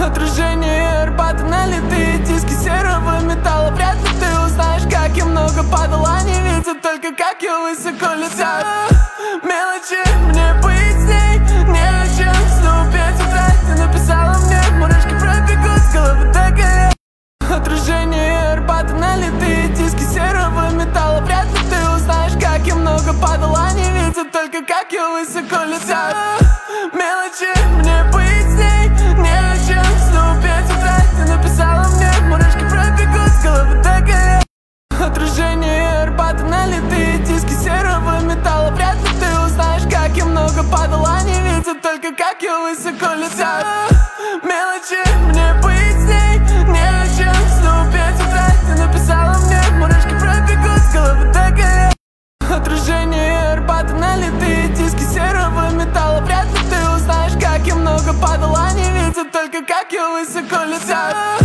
Отражение Арбата, налитые диски серого металла. Вряд ли ты узнаешь, как я много падал. Они видят только, как я высоко летаю. Мелочи, мне быть с ней не о чем. Снова 5 утра, ты написала мне, мурашки пробегут с головы до колен. Отражение Арбата, налитые диски серого металла. Вряд ли ты узнаешь, как я много падал. Они видят только, как я высоко летаю. Мелочи, мне быть с ней не о чем. Снова 5 утра, ты написала мне, мурашки пробегут с головы до колен. Отражение Арбата, налитые диски серого металла. Вряд ли ты узнаешь, как я много падал. Они видят только, как я высоко летаю. Мелочи, мне быть с ней не о чем. Снова 5 утра, ты написала мне, мурашки пробегут с головы до колен. Отражение Арбата, налитые диски серого металла. Вряд ли ты узнаешь, как я много падал. Они видят только, как я высоко летаю.